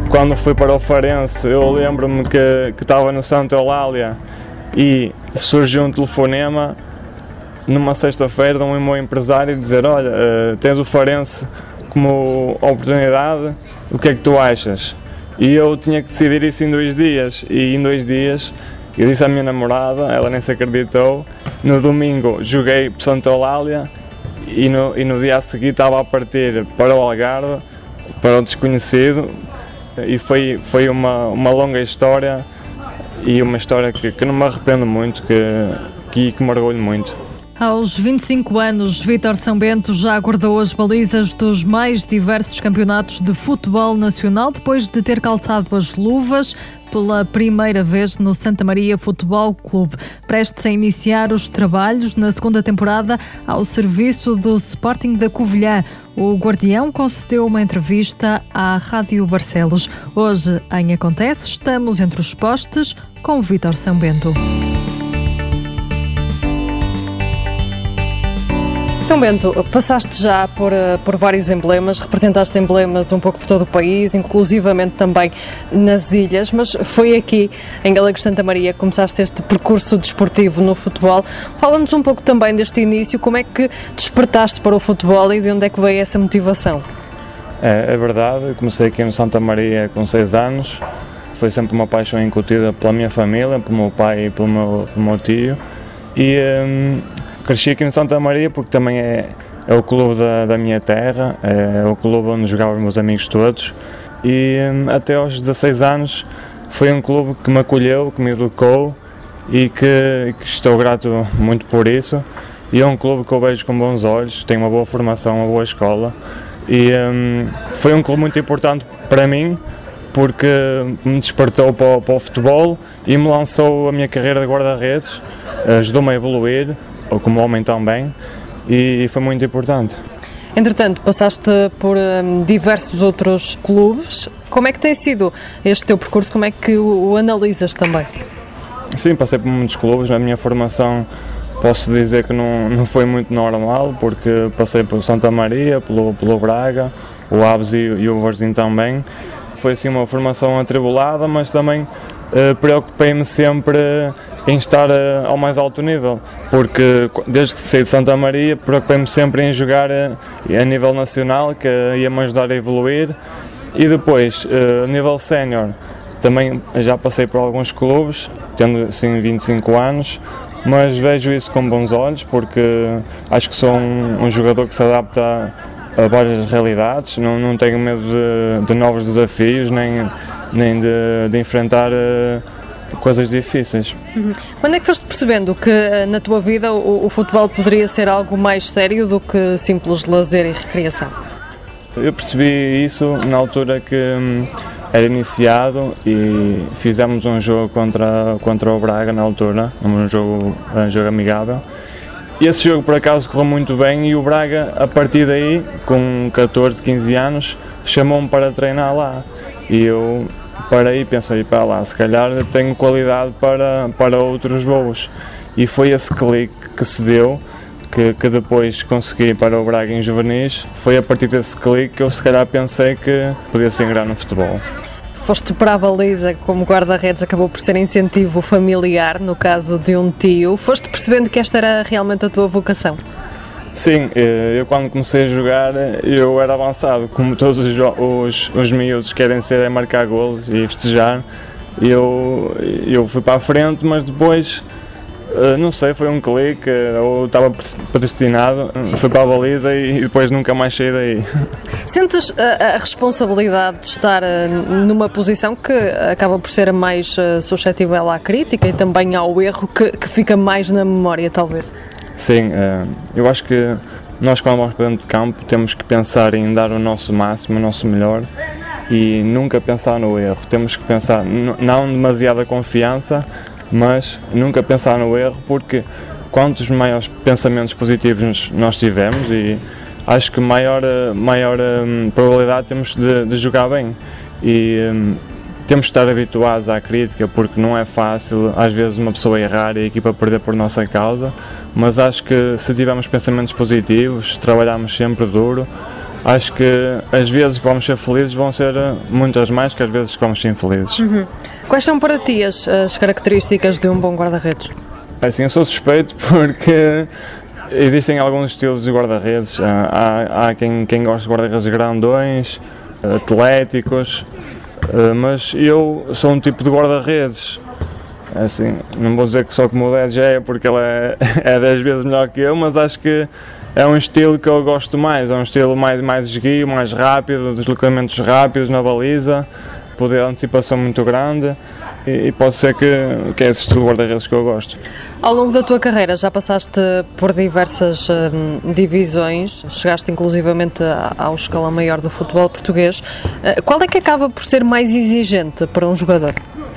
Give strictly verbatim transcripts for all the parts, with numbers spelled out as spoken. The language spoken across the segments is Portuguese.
Quando fui para o Farense, eu lembro-me que, que estava no Santa Eulália e surgiu um telefonema numa sexta-feira de um meu empresário dizer: olha, uh, tens o Farense como oportunidade, o que é que tu achas? E eu tinha que decidir isso em dois dias, e em dois dias eu disse à minha namorada, ela nem se acreditou. No domingo joguei para Santa Eulália e no, e no dia a seguir estava a partir para o Algarve, para o desconhecido, e foi, foi uma, uma longa história, e uma história que, que não me arrependo muito, que, que, que me orgulho muito. Aos vinte e cinco anos, Vítor São Bento já guardou as balizas dos mais diversos campeonatos de futebol nacional, depois de ter calçado as luvas pela primeira vez no Santa Maria Futebol Clube. Prestes a iniciar os trabalhos na segunda temporada ao serviço do Sporting da Covilhã, o Guardião concedeu uma entrevista à Rádio Barcelos. Hoje, em Acontece, estamos entre os postes com Vítor São Bento. São Bento, passaste já por, por vários emblemas, representaste emblemas um pouco por todo o país, inclusivamente também nas ilhas, mas foi aqui, em Galegos Santa Maria, que começaste este percurso desportivo no futebol. Fala-nos um pouco também deste início, como é que despertaste para o futebol e de onde é que veio essa motivação? É, é verdade, eu comecei aqui no Santa Maria com seis anos, foi sempre uma paixão incutida pela minha família, pelo meu pai e pelo meu, pelo meu tio, e hum, cresci aqui no Santa Maria porque também é, é o clube da, da minha terra, é o clube onde jogavam os meus amigos todos, e hum, até aos dezasseis anos foi um clube que me acolheu, que me educou e que, que estou grato muito por isso, e é um clube que eu vejo com bons olhos, tem uma boa formação, uma boa escola, e hum, foi um clube muito importante para mim porque me despertou para o, para o futebol e me lançou a minha carreira de guarda-redes, ajudou-me a evoluir, ou como homem também, e foi muito importante. Entretanto, passaste por um, diversos outros clubes. Como é que tem sido este teu percurso? Como é que o, o analisas também? Sim, passei por muitos clubes. A minha formação, posso dizer que não, não foi muito normal, porque passei pelo Santa Maria, pelo, pelo Braga, o Aves e, e o Varzim também. Foi assim uma formação atribulada, mas também uh, preocupei-me sempre em estar uh, ao mais alto nível, porque desde que saí de Santa Maria preocupei-me sempre em jogar uh, a nível nacional, que uh, ia-me ajudar a evoluir, e depois, uh, a nível sénior, também já passei por alguns clubes, tendo assim vinte e cinco anos, mas vejo isso com bons olhos, porque acho que sou um, um jogador que se adapta a, a várias realidades, não, não tenho medo de, de novos desafios, nem, nem de, de enfrentar uh, coisas difíceis. Uhum. Quando é que foste percebendo que na tua vida o, o futebol poderia ser algo mais sério do que simples lazer e recreação? Eu percebi isso na altura que hum, era iniciado e fizemos um jogo contra, contra o Braga na altura, um jogo, um jogo amigável. E esse jogo por acaso correu muito bem e o Braga, a partir daí, com catorze, quinze anos, chamou-me para treinar lá. E eu parei e pensei, para lá, se calhar tenho qualidade para, para outros voos. E foi esse clique que se deu, que, que depois consegui para o Braga em juvenis. Foi a partir desse clique que eu se calhar pensei que podia se ingrar no futebol. Foste para a baliza como guarda-redes, acabou por ser incentivo familiar, no caso de um tio. Foste percebendo que esta era realmente a tua vocação? Sim, eu quando comecei a jogar, eu era avançado, como todos os, os, os miúdos querem ser, é marcar golos e festejar. Eu, eu fui para a frente, mas depois, não sei, foi um clique, ou estava predestinado, fui para a baliza e depois nunca mais saí daí. Sentes a, a responsabilidade de estar numa posição que acaba por ser a mais suscetível à crítica e também ao erro, que, que fica mais na memória, talvez? Sim, eu acho que nós, quando vamos para dentro de campo, temos que pensar em dar o nosso máximo, o nosso melhor, e nunca pensar no erro. Temos que pensar, não demasiada confiança, mas nunca pensar no erro, porque quantos maiores pensamentos positivos nós tivemos, e acho que maior, maior um, probabilidade temos de, de jogar bem. E um, temos que estar habituados à crítica, porque não é fácil às vezes uma pessoa errar e a equipa perder por nossa causa, mas acho que se tivermos pensamentos positivos, trabalharmos sempre duro, acho que as vezes que vamos ser felizes vão ser muitas mais que as vezes que vamos ser infelizes. Uhum. Quais são para ti as, as características de um bom guarda-redes? Assim, eu sou suspeito porque existem alguns estilos de guarda-redes. Há, há quem, quem gosta de guarda-redes grandões, atléticos, mas eu sou um tipo de guarda-redes. Assim, não vou dizer que só como o dez já é, porque ele é, é dez vezes melhor que eu, mas acho que é um estilo que eu gosto mais, é um estilo mais, mais esguio, mais rápido, deslocamentos rápidos na baliza, poder de antecipação muito grande, e, e pode ser que, que é esse estilo de guarda-redes que eu gosto. Ao longo da tua carreira já passaste por diversas hum, divisões, chegaste inclusivamente ao escalão maior do futebol português. Uh, qual é que acaba por ser mais exigente para um jogador?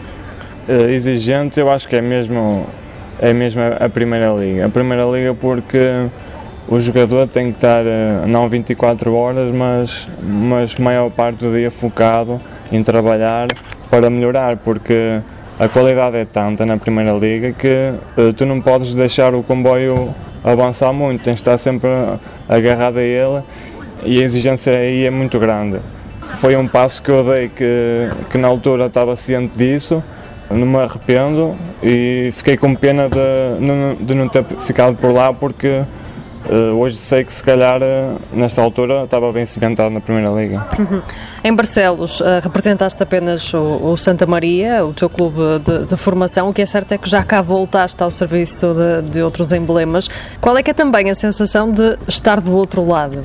Uh, exigente, eu acho que é mesmo, é mesmo a, a Primeira Liga. A Primeira Liga porque o jogador tem que estar, uh, não vinte e quatro horas, mas, mas maior parte do dia focado em trabalhar para melhorar, porque a qualidade é tanta na Primeira Liga que uh, tu não podes deixar o comboio avançar muito, tens de estar sempre agarrado a ele e a exigência aí é muito grande. Foi um passo que eu dei que, que na altura estava ciente disso, não me arrependo e fiquei com pena de, de não ter ficado por lá, porque Uh, hoje sei que se calhar uh, nesta altura estava bem cimentado na Primeira Liga. Uhum. Em Barcelos uh, representaste apenas o, o Santa Maria, o teu clube de, de formação. O que é certo é que já cá voltaste ao serviço de, de outros emblemas. Qual é que é também a sensação de estar do outro lado?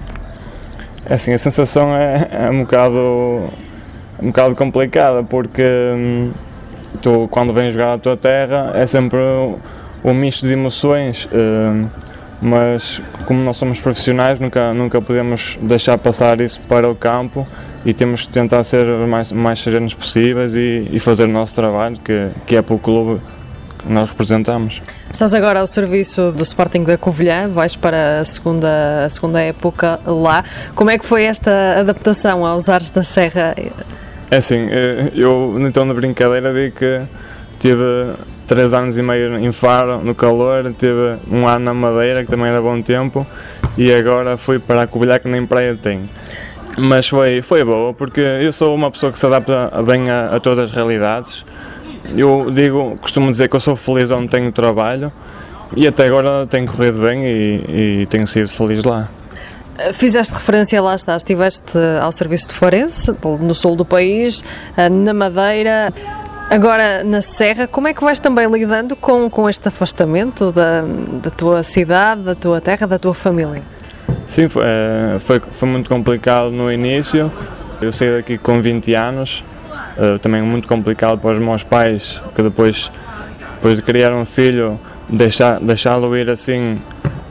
É assim, a sensação é, é um bocado um bocado complicada, porque hum, tu, quando vens jogar à tua terra é sempre um, um misto de emoções. Hum, mas como nós somos profissionais nunca, nunca podemos deixar passar isso para o campo e temos que tentar ser o mais, mais serenos possíveis e, e fazer o nosso trabalho, que, que é para o clube que nós representamos. Estás agora ao serviço do Sporting da Covilhã, vais para a segunda, a segunda época lá. Como é que foi esta adaptação aos ares da Serra? É assim, eu então na brincadeira digo que tive três anos e meio em Faro, no calor, tive um ano na Madeira, que também era bom tempo, e agora fui para a Covilhã, que nem praia tem. Mas foi, foi boa, porque eu sou uma pessoa que se adapta bem a, a todas as realidades. Eu digo, costumo dizer que eu sou feliz onde tenho trabalho, e até agora tenho corrido bem e, e tenho sido feliz lá. Fizeste referência, lá estás, estiveste ao serviço de Farense, no sul do país, na Madeira. Agora na Serra, como é que vais também lidando com, com este afastamento da, da tua cidade, da tua terra, da tua família? Sim, foi, foi, foi muito complicado no início. Eu saí daqui com vinte anos, também muito complicado para os meus pais, que depois, depois de criar um filho, deixar, deixá-lo ir assim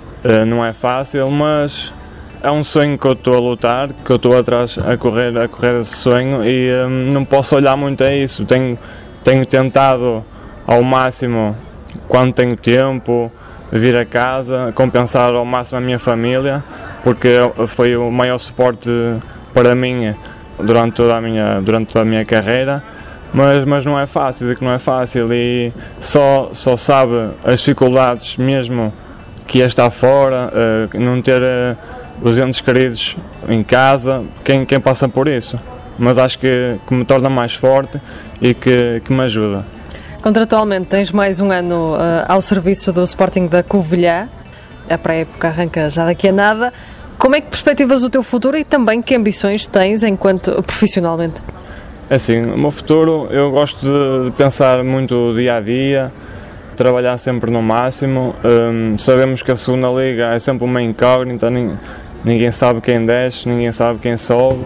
não é fácil, mas é um sonho que eu estou a lutar, que eu estou atrás a correr, a correr esse sonho, e um, não posso olhar muito a isso. Tenho, tenho tentado ao máximo, quando tenho tempo, vir a casa, compensar ao máximo a minha família, porque foi o maior suporte para mim durante toda a minha, durante toda a minha carreira, mas, mas não é fácil, digo que não é fácil, e só, só sabe as dificuldades mesmo que é estar fora, uh, não ter uh, os entes queridos em casa, quem, quem passa por isso. Mas acho que, que me torna mais forte e que, que me ajuda. Contratualmente tens mais um ano uh, ao serviço do Sporting da Covilhã, a pré-época arranca já daqui a nada. Como é que perspectivas o teu futuro e também que ambições tens enquanto profissionalmente? Assim, o meu futuro, eu gosto de pensar muito dia a dia, trabalhar sempre no máximo. Um, sabemos que a segunda liga é sempre uma incógnita, ninguém sabe quem desce, ninguém sabe quem sobe.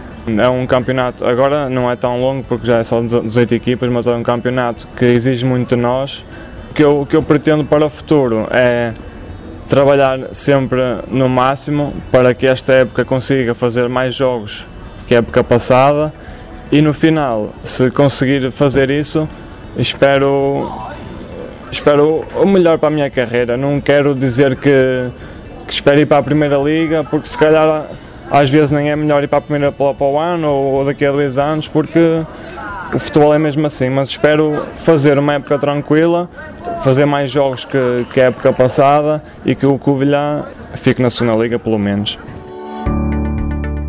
É um campeonato, agora não é tão longo porque já é só dezoito equipas, mas é um campeonato que exige muito de nós. O que eu, o que eu pretendo para o futuro é trabalhar sempre no máximo para que esta época consiga fazer mais jogos que a época passada, e no final, se conseguir fazer isso, espero, espero o melhor para a minha carreira. Não quero dizer que, que espero ir para a Primeira Liga, porque se calhar às vezes nem é melhor ir para a Primeira para, para o ano ou daqui a dois anos, porque o futebol é mesmo assim, mas espero fazer uma época tranquila, fazer mais jogos que, que a época passada, e que o Covilhã fique na segunda liga pelo menos.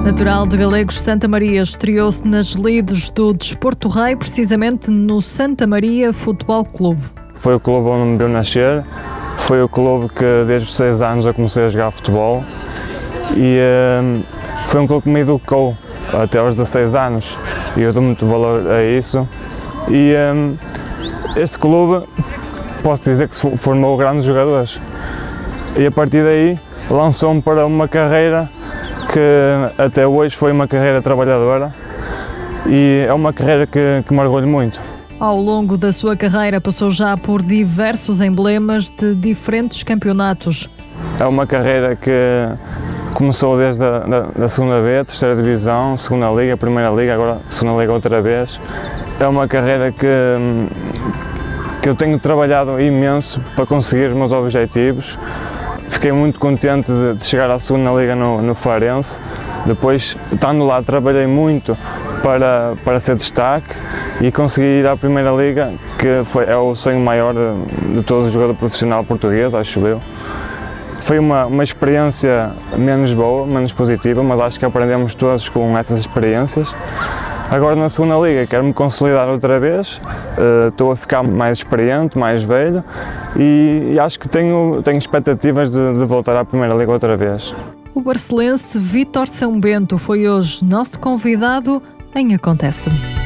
Natural de Galegos, Santa Maria estreou-se nas lides do Desporto Rei, precisamente no Santa Maria Futebol Clube. Foi o clube onde me viu nascer, foi o clube que desde os seis anos eu comecei a jogar futebol e uh, foi um clube que me educou até aos dezasseis anos e eu dou muito valor a isso. E um, este clube, posso dizer que formou grandes jogadores e a partir daí lançou-me para uma carreira que até hoje foi uma carreira trabalhadora e é uma carreira que, que me orgulho muito. Ao longo da sua carreira passou já por diversos emblemas de diferentes campeonatos. É uma carreira que começou desde a da, da segunda B, terceira divisão, segunda liga, primeira liga, agora segunda liga outra vez. É uma carreira que, que eu tenho trabalhado imenso para conseguir os meus objetivos. Fiquei muito contente de, de chegar à segunda liga no, no Farense. Depois, estando lá, trabalhei muito para, para ser destaque e consegui ir à primeira liga, que foi, é o sonho maior de, de todo jogador profissional português, acho eu. Foi uma, uma experiência menos boa, menos positiva, mas acho que aprendemos todos com essas experiências. Agora na segunda liga quero me consolidar outra vez, uh, estou a ficar mais experiente, mais velho e, e acho que tenho, tenho expectativas de, de voltar à primeira liga outra vez. O barcelense Vítor São Bento foi hoje nosso convidado em Acontece-me.